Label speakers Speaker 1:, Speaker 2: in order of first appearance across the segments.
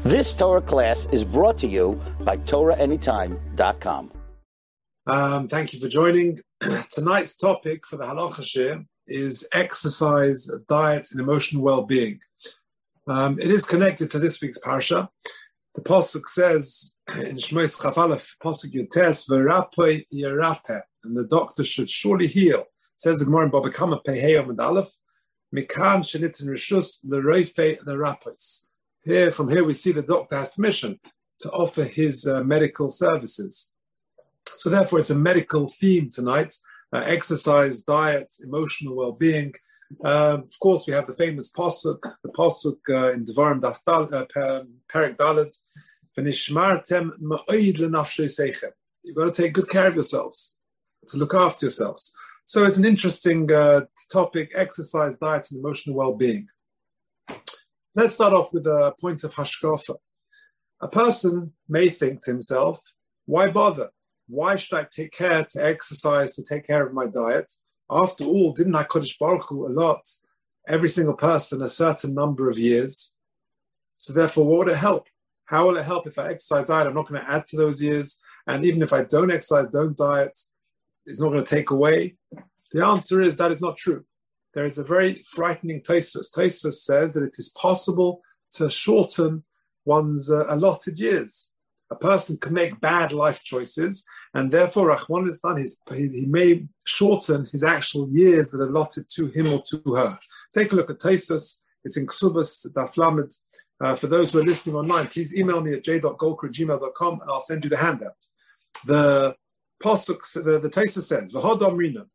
Speaker 1: This Torah class is brought to you by TorahAnytime.com.
Speaker 2: Thank you for joining. Tonight's topic for the Halacha Shir is exercise, diet, and emotional well-being. It is connected to this week's parsha. The pasuk says in Shmos Chaf Aleph, pasuk Yutes, "V'rapeh yerapeh," and the doctor should surely heal. It says the Gemara in Baba Kama Pehei Amud Aleph, "Mikan shenitzin reshus l'roifei l'rapos." From here we see the doctor has permission to offer his medical services. So therefore it's a medical theme tonight, exercise, diet, emotional well-being. Of course we have the famous pasuk, in Devarim Daf Perek Daled, "V'nishmartem ma'od lenafshei seichem." You've got to take good care of yourselves, to look after yourselves. So it's an interesting topic, exercise, diet, and emotional well-being. Let's start off with a point of hashkafa. A person may think to himself, why bother? Why should I take care to exercise, to take care of my diet? After all, didn't HaKadosh Baruch Hu allot every single person a certain number of years? So therefore, what would it help? How will it help if I exercise, diet? I'm not going to add to those years. And even if I don't exercise, don't diet, it's not going to take away. The answer is that is not true. There is a very frightening Tosfos. Tosfos says that it is possible to shorten one's allotted years. A person can make bad life choices, and therefore, Rahman is done. He may shorten his actual years that are allotted to him or to her. Take a look at Tosfos. It's in Ksubas Daf Lamed. For those who are listening online, please email me at j.golker@gmail.com, and I'll send you the handout. The pasuk, the Tosfos says, "V'hodam rina."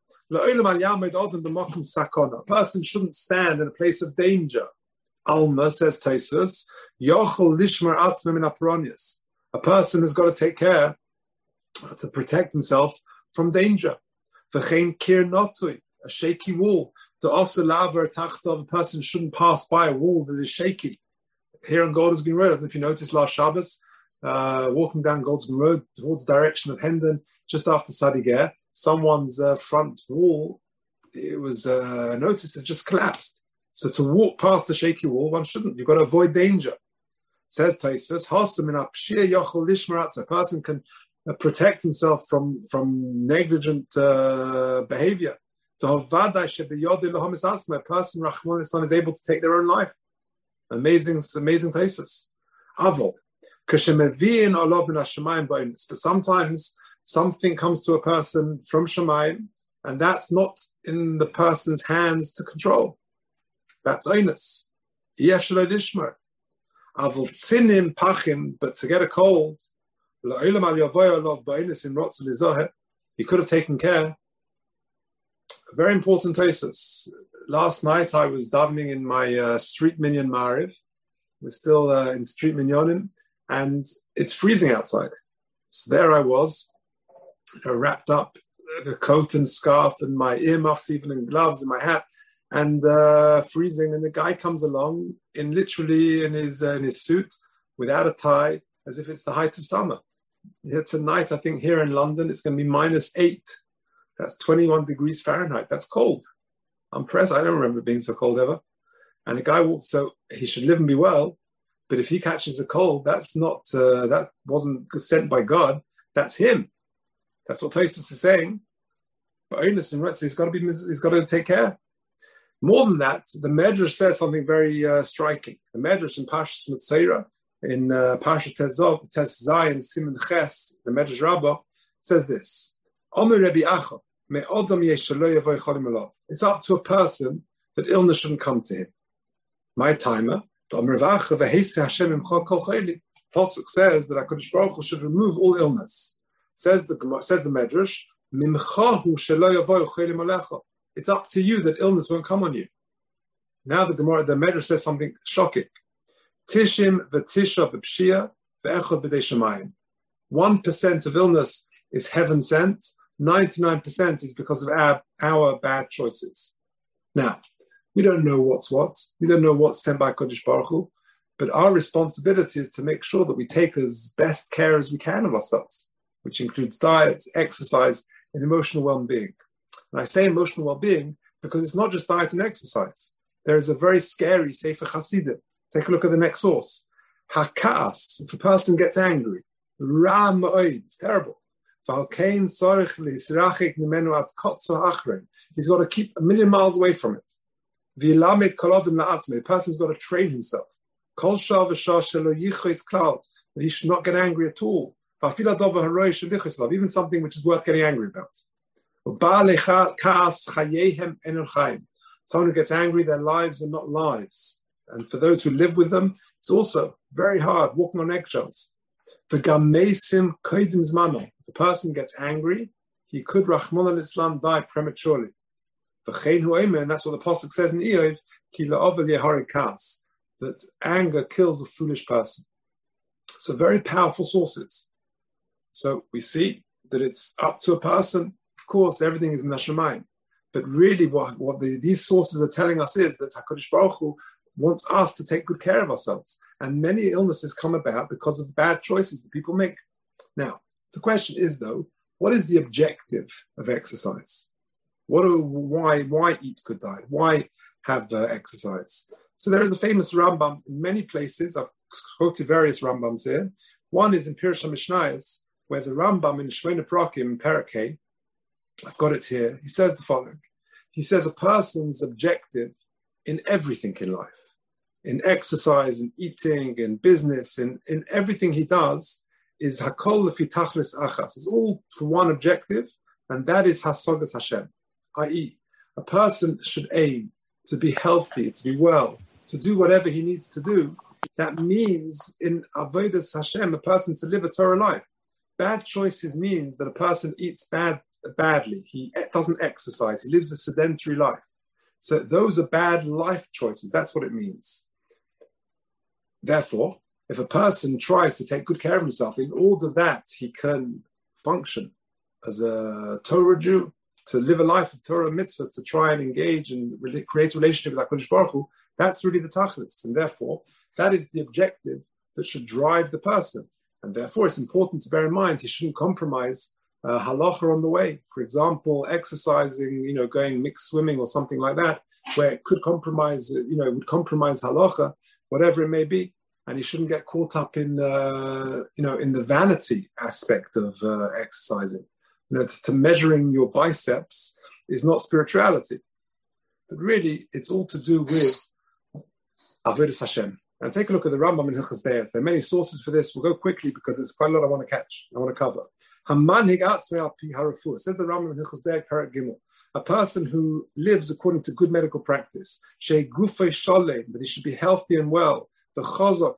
Speaker 2: A person shouldn't stand in a place of danger. Alma, says Tosfos, a person has got to take care to protect himself from danger. A shaky wall. A person shouldn't pass by a wall that is shaky. Here on Golders Green Road, I don't know if you noticed last Shabbos, walking down Golders Green Road towards the direction of Hendon, just after Sadiger, someone's front wall, it was noticed it just collapsed. So to walk past the shaky wall, one shouldn't. You've got to avoid danger. Says Tosfos, a person can protect himself from negligent behavior. A person, Rahman is able to take their own life. Amazing Tosfos. Avol. But sometimes something comes to a person from Shemayim, and that's not in the person's hands to control. That's onus. But to get a cold, he could have taken care. A very important Tosfos. Last night I was davening in my street minyan Ma'ariv. We're still in street minyanim, and it's freezing outside. So there I was, wrapped up a coat and scarf and my earmuffs, even in gloves and my hat, and freezing. And the guy comes along in his suit without a tie, as if it's the height of summer. Here tonight, I think here in London, it's going to be -8. That's 21 degrees Fahrenheit. That's cold. I'm impressed. I don't remember it being so cold ever. And the guy walks, so he should live and be well. But if he catches a cold, that's not that wasn't sent by God. That's him. That's what Tosfos is saying. But onus and he's got to take care. More than that, the Medrash says something very striking. The Medrash in Parshas Mitzayra, in Parshas Tes Zayin Siman Ches, the Medrash Rabbah says this: it's up to a person that illness shouldn't come to him. My timer, Pasuk says that HaKadosh Baruch Hu should remove all illness. Says the Medrash, it's up to you that illness won't come on you. Now the Medrash says something shocking. Tishim v'tisha b'pshia v'echad b'dei shemayim. 1% of illness is heaven sent. 99% is because of our bad choices. Now, we don't know what's what. We don't know what's sent by Kodesh Baruch Hu, but our responsibility is to make sure that we take as best care as we can of ourselves, which includes diet, exercise, and emotional well-being. And I say emotional well-being because it's not just diet and exercise. There is a very scary Sefer Hasidim. Take a look at the next source. Hakas, if a person gets angry, Ra ma'od, it's terrible. He's got to keep 1,000,000 miles away from it. The person's got to train himself. He should not get angry at all. Even something which is worth getting angry about. Someone who gets angry, their lives are not lives. And for those who live with them, it's also very hard, walking on eggshells. If the person gets angry, he could, Rahman al-Islam, die prematurely. And that's what the Pasuk says in Eov, that anger kills a foolish person. So very powerful sources. So we see that it's up to a person. Of course, everything is min hashamayim. But really what these sources are telling us is that HaKadosh Baruch Hu wants us to take good care of ourselves. And many illnesses come about because of bad choices that people make. Now, the question is, though, what is the objective of exercise? Why eat good diet? Why have exercise? So there is a famous Rambam in many places. I've quoted various Rambams here. One is in Pirush HaMishnayos, where the Rambam in Shmona Prakim in Parak, I've got it here, he says the following. He says a person's objective in everything in life, in exercise, in eating, in business, in everything he does, is hakol lefi tachlis achas. It's all for one objective, and that is hasogas Hashem, i.e., a person should aim to be healthy, to be well, to do whatever he needs to do. That means in avodas Hashem, a person to live a Torah life. Bad choices means that a person eats badly. He doesn't exercise. He lives a sedentary life. So those are bad life choices. That's what it means. Therefore, if a person tries to take good care of himself in order that he can function as a Torah Jew, to live a life of Torah mitzvahs, to try and engage and create a relationship with HaKadosh Baruch Hu, that's really the tachlis. And therefore, that is the objective that should drive the person. And therefore, it's important to bear in mind he shouldn't compromise halacha on the way. For example, exercising, going mixed swimming or something like that, where it could compromise, would compromise halacha, whatever it may be. And he shouldn't get caught up in, in the vanity aspect of exercising. To measuring your biceps is not spirituality, but really it's all to do with avodas Hashem. And take a look at the Rambam in Hilchos Deos. There are many sources for this. We'll go quickly because there's quite a lot I want to cover. Says the Rambam in Hilchos Deos, Parak Gimel. A person who lives according to good medical practice, that he should be healthy and well. The chazak,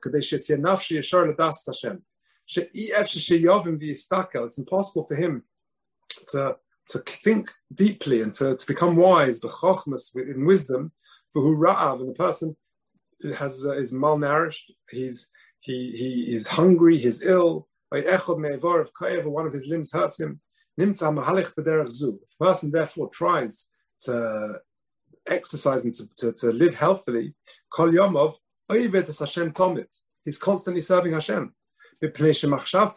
Speaker 2: it's impossible for him to think deeply and to become wise, in wisdom, for who ra'av, and the person is malnourished, he is hungry, he's ill, one of his limbs hurts him. If a person therefore tries to exercise and to live healthily, kol yomov oived Hashem tomit, he's constantly serving Hashem. Everything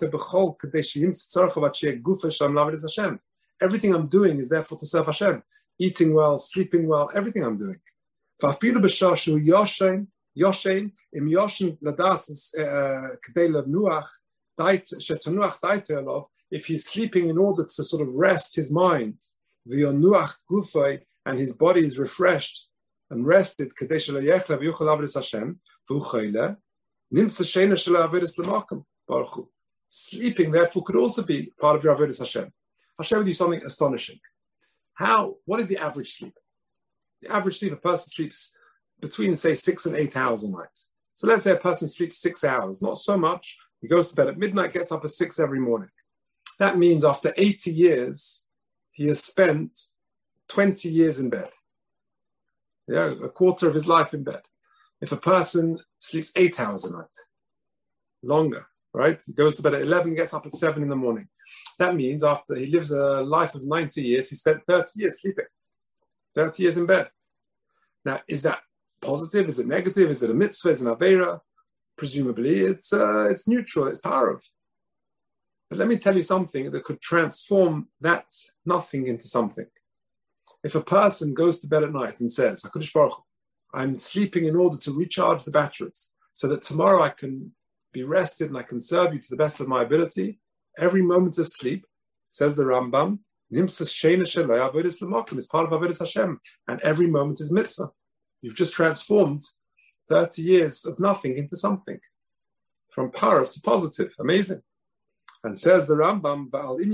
Speaker 2: I'm doing is therefore to serve Hashem. Eating well, sleeping well, everything I'm doing. If he's sleeping in order to sort of rest his mind, and his body is refreshed and rested, sleeping, therefore, could also be part of your avodas Hashem. I'll share with you something astonishing. What is the average sleep? The average sleep, a person sleeps between, say, 6 and 8 hours a night. So let's say a person sleeps 6 hours, not so much. He goes to bed at midnight, gets up at 6 every morning. That means after 80 years, he has spent 20 years in bed. Yeah, a quarter of his life in bed. If a person sleeps 8 hours a night, longer, right? He goes to bed at 11, gets up at 7 in the morning. That means after he lives a life of 90 years, he spent 30 years sleeping, 30 years in bed. Now, is that positive? Is it negative? Is it a mitzvah? Is it an aveira? Presumably, it's neutral. It's parav. But let me tell you something that could transform that nothing into something. If a person goes to bed at night and says, HaKadosh Baruch Hu, I'm sleeping in order to recharge the batteries so that tomorrow I can be rested, and I can serve you to the best of my ability. Every moment of sleep, says the Rambam, is part of Avodas Hashem, and every moment is mitzvah. You've just transformed 30 years of nothing into something, from parav to positive. Amazing. And says the Rambam,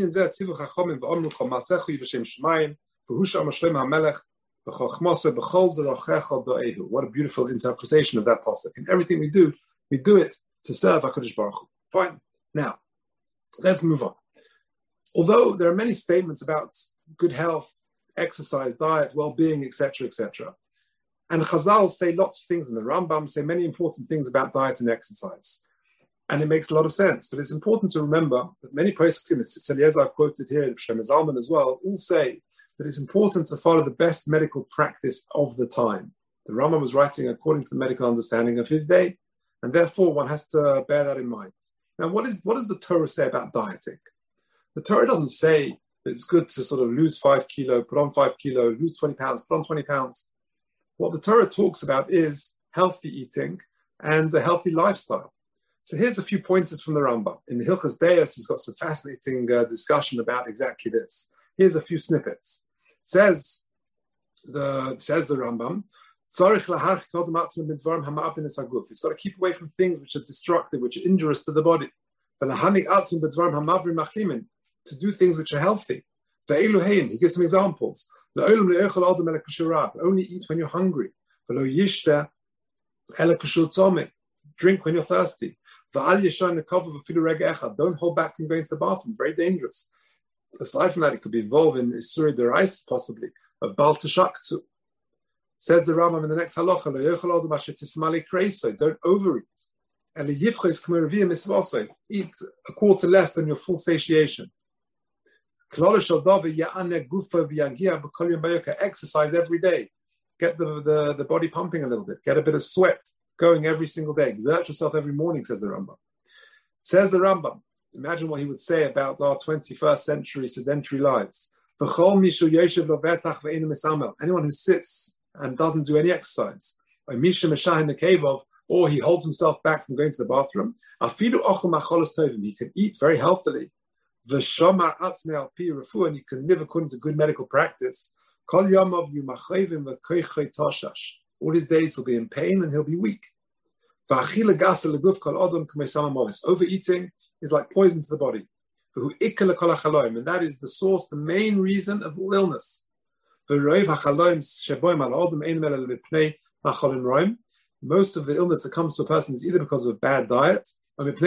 Speaker 2: what a beautiful interpretation of that pasuk. In everything we do it to serve HaKadosh Baruch Hu. Fine. Now, let's move on. Although there are many statements about good health, exercise, diet, well-being, etc., etc., and Chazal say lots of things, and the Rambam say many important things about diet and exercise. And it makes a lot of sense. But it's important to remember that many poskim, Tzitz Eliezer I've quoted here, Shlomo Zalman as well, all say that it's important to follow the best medical practice of the time. The Rambam was writing according to the medical understanding of his day, and therefore one has to bear that in mind. Now, what does the Torah say about dieting? The Torah doesn't say that it's good to sort of lose 5 kilo, put on 5 kilo, lose 20 pounds, put on 20 pounds. What the Torah talks about is healthy eating and a healthy lifestyle. So here's a few pointers from the Rambam. In the Hilchas Deis, he's got some fascinating discussion about exactly this. Here's a few snippets. Says the Rambam, he's got to keep away from things which are destructive, which are injurious to the body. To do things which are healthy. He gives some examples. Only eat when you're hungry. Drink when you're thirsty. Don't hold back from going to the bathroom. Very dangerous. Aside from that, it could be involved in Isuri Derais, possibly, of Bal Tashaktu. Says the Rambam in the next halacha, don't overeat. Eat a quarter less than your full satiation. Exercise every day. Get the body pumping a little bit. Get a bit of sweat going every single day. Exert yourself every morning, says the Rambam. Says the Rambam, imagine what he would say about our 21st century sedentary lives. Anyone who sits and doesn't do any exercise, or he holds himself back from going to the bathroom, he can eat very healthily, and you can live according to good medical practice. All his days he'll be in pain and he'll be weak. Overeating is like poison to the body. And that is the source, the main reason of all illness. Most of the illness that comes to a person is either because of bad diet, or that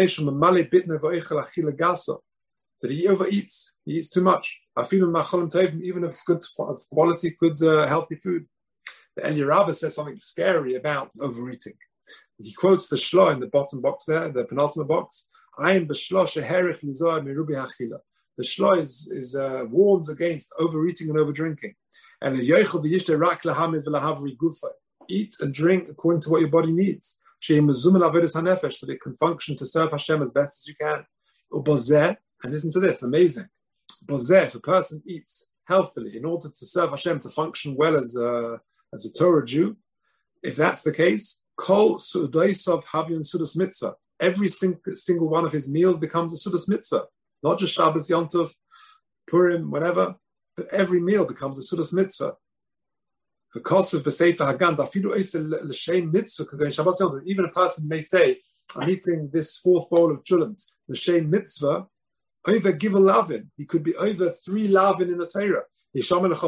Speaker 2: he overeats, he eats too much. Even of good quality, good healthy food. The Eliyah Rabbah says something scary about overeating. He quotes the Shlo in the bottom box there, the penultimate box. The Shlo is warns against overeating and overdrinking. And eat and drink according to what your body needs, so that it can function to serve Hashem as best as you can. And listen to this, amazing. If a person eats healthily in order to serve Hashem, to function well as a Torah Jew, if that's the case, kol su'udaisav havyon sudas mitzvah. Every single one of his meals becomes a sudas mitzvah. Not just Shabbos, Yom Tov, Purim, whatever, but every meal becomes a sudas mitzvah. The cost of B'Sefer Hagan, l'shem mitzvah, Shabbos Yom Tov. Even a person may say, I'm eating this 4th bowl of chulent, l'shem mitzvah, over give a lavin. He could be over 3 lavin in the Torah. He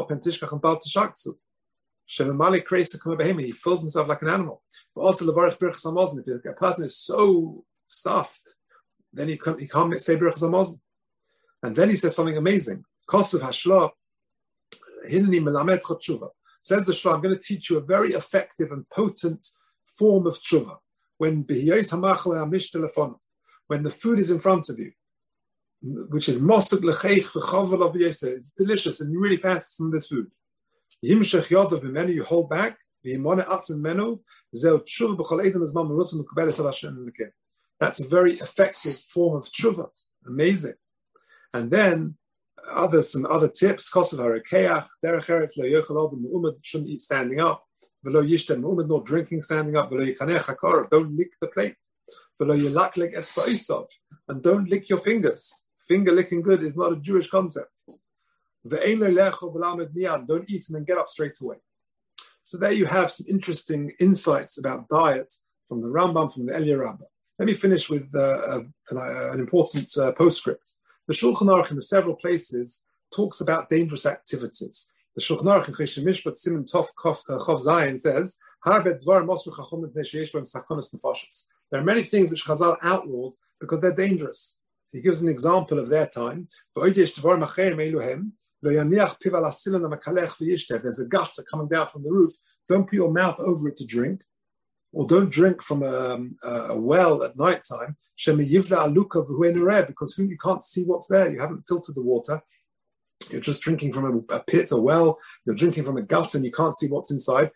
Speaker 2: fills himself like an animal. But also, if a person is so stuffed, then he can't say Birchas Hamazon. And then he says something amazing. Kosev Hashla, Hinni melamed chot tshuva. Says the Shla, I'm going to teach you a very effective and potent form of tshuva. When the food is in front of you, which is mosuk lecheich v'chavel of yoseh, it's delicious and you really fancy some of this food. Yimshech yodav b'menu, you hold back. V'yimone atzim menu, zeh tshuva b'chol eidem ezman merutzim l'kubeles al Hashem l'kem. That's a very effective form of tshuva. Amazing. And then some other tips. Kosev harekeach derech eretz lo yochel odem me'umad, shouldn't eat standing up. V'lo yishtem me'umad, not drinking standing up. V'lo yikanech hakarav, don't lick the plate. And don't lick your fingers. Finger licking good is not a Jewish concept. Don't eat and then get up straight away. So there you have some interesting insights about diet from the Rambam, from the Eliyah Rabbah. Let me finish with an important postscript. The Shulchan Aruch in several places talks about dangerous activities. The Shulchan Aruch in Cheshire Mishpat Siman Tov Chov Zayin says, there are many things which Chazal outlawed because they're dangerous. He gives an example of their time. There's a gutter coming down from the roof. Don't put your mouth over it to drink, or don't drink from a well at night time, because you can't see what's there. You haven't filtered the water. You're just drinking from a pit, a well. You're drinking from a gutter and you can't see what's inside.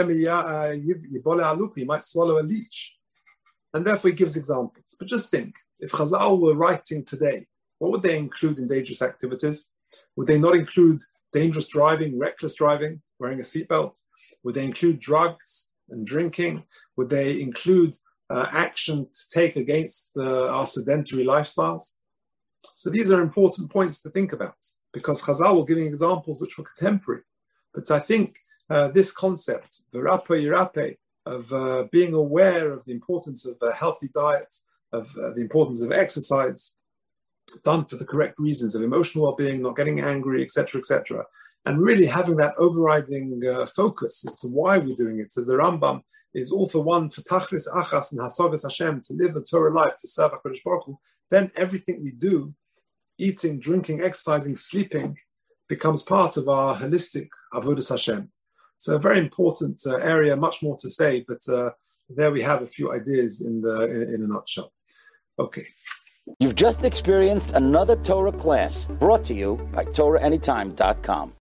Speaker 2: You might swallow a leech. And therefore he gives examples. But just think, if Chazal were writing today, what would they include in dangerous activities? Would they not include dangerous driving, reckless driving, wearing a seatbelt? Would they include drugs and drinking? Would they include action to take against our sedentary lifestyles? So these are important points to think about, because Chazal were giving examples which were contemporary. But I think this concept, v'rape yirape, of being aware of the importance of a healthy diet, of the importance of exercise, done for the correct reasons, of emotional well-being, not getting angry, etc., and really having that overriding focus as to why we're doing it. As the Rambam is all for one, for tachlis achas and hasagas Hashem, to live a Torah life, to serve HaKadosh Baruch Hu, then everything we do, eating, drinking, exercising, sleeping, becomes part of our holistic avodas Hashem. So a very important area, much more to say, but there we have a few ideas in a nutshell. Okay.
Speaker 1: You've just experienced another Torah class brought to you by TorahAnytime.com.